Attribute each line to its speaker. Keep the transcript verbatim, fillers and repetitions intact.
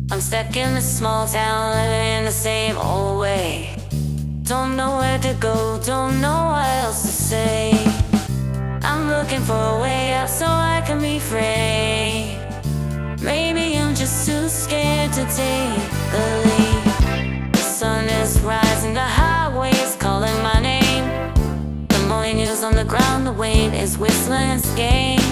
Speaker 1: I'm stuck in this small town, living in the same old way. Don't know where to go, don't know what else to say. I'm looking for a way out so I can be free. Maybe I'm just too scared to take the leap. The sun is rising, the highway is calling my name. The morning news on the ground, the wind is whistling its game.